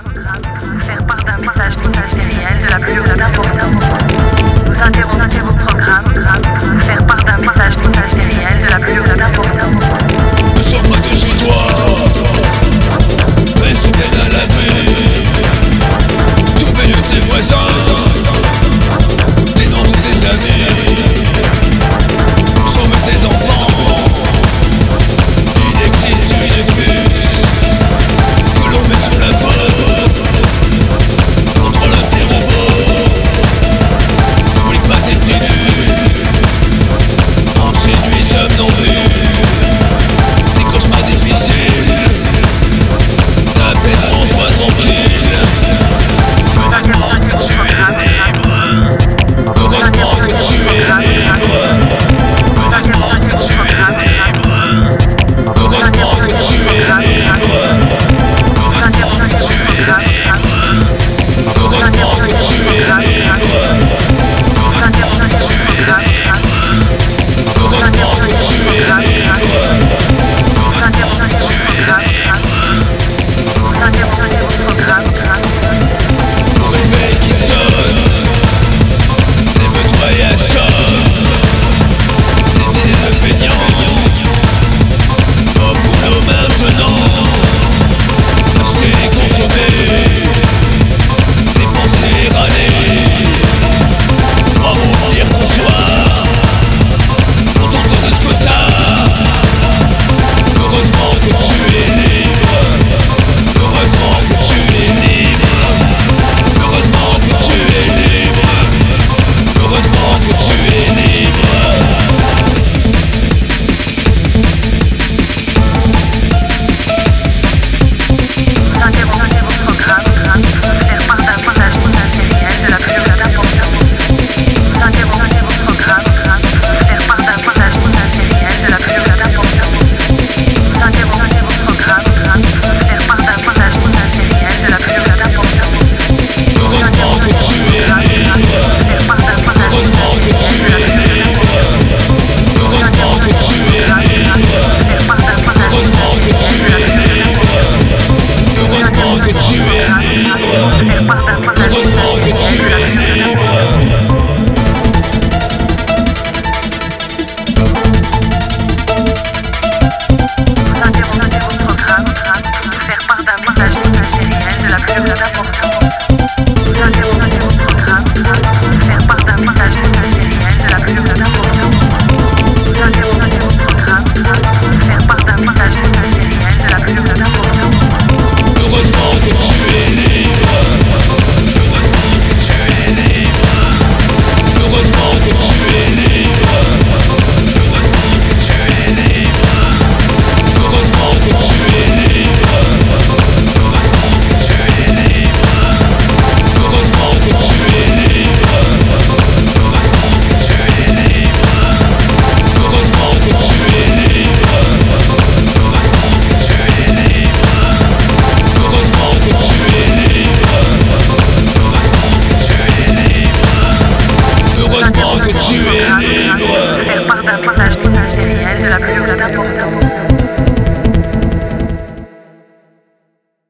faire part d'un message ministériel de la plus haute importance. Nous interrompons vos programmes, faire part d'un message ministériel de la plus haute importance. Ne sors pas de chez toi, reste bien à l'abri. Surveille tes voisins, dénonce tes amis, sauve tes enfants. Il existe une puce que l'on met sous la peau, contrôle tes robots, n'oublie pas tes tribus, enchaîne nuit somnambule, des cauchemars difficiles, ta peine en sois tranquille. Heureusement que tu es libre, heureusement que tu es libre, heureusement que tu es libre, heureusement que tu es libre, heureusement que tu es libre, heureusement que tu es libre, heureusement que tu es libre, heureusement que tu es libre, heureusement que tu es libre. Au réveil qui sonne, lève-toi et assomme des idées de feignants. Au boulot maintenant, acheter et consommer, dépenser et râler, rebondir ton soir, contente de ce que t'as. Heureusement que tu es libre, heureusement que tu es libre, heureusement que tu es libre, heureusement que tu es libre. Nous interrompons vos programmes, faire part d'un message ministériel de la plus haute importance. Nous interrompons vos programmes, faire part d'un message ministériel de la plus haute importance. Nous interrompons vos programmes, faire part d'un message ministériel de la plus haute importance. Heureusement que tu es libre, Faire part d'un message heureusement que tu es libre, heureusement que tu es libre, faire part d'un message heureusement que tu es libre, heureusement que tu es libre.